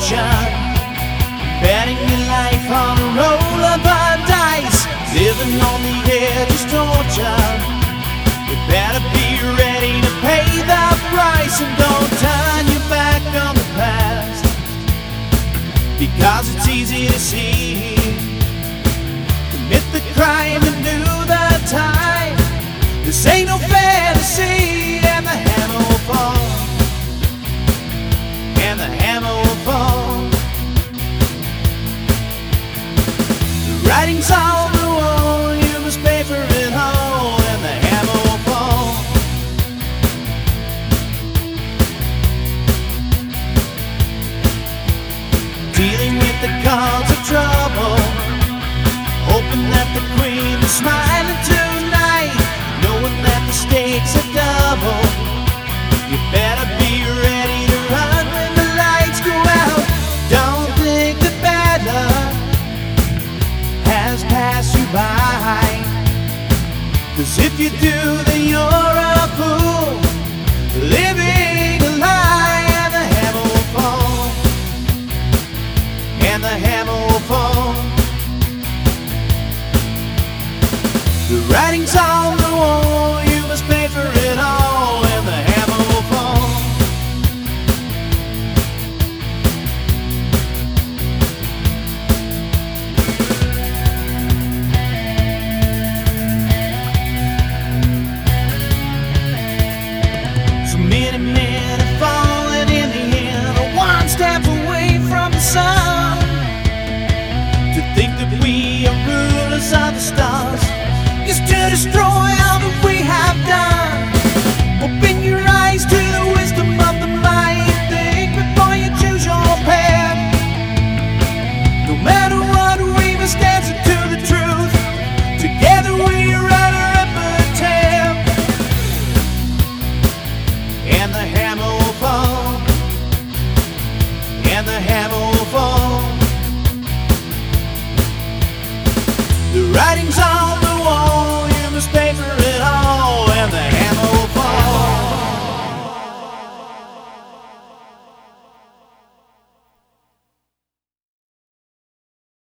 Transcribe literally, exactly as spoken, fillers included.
fortune, betting your life on a roll of the dice, living on the edge is torture. You better be ready to pay the price, and don't turn your back on the past, because it's easy to see. Commit the crime and do the time. This ain't no fantasy, and the hammer will fall, and the hammer will fall. The writing's on the wall, you must pay for it all, and the hammer will fall. Dealing with the cards of trouble, hoping that the queen is smiling tonight, knowing that the stakes are double. You better be ready to run when the lights go out. Don't think the bad luck has passed you by, 'cause if you do, then you're a fool, living a lie. And the hammer will fall, and the hammer will fall. The writing's on the wall, you must pay for it all, and the hammer will fall. So many men are falling in the end, one step away from the sun. To think that we are rulers of the stars is to destroy all that we have done. Open your eyes to the wisdom of the mighty. Think before you choose your path. No matter what, we must answer to the truth. Together we run our epitaph, and the hammer will fall, and the hammer will fall.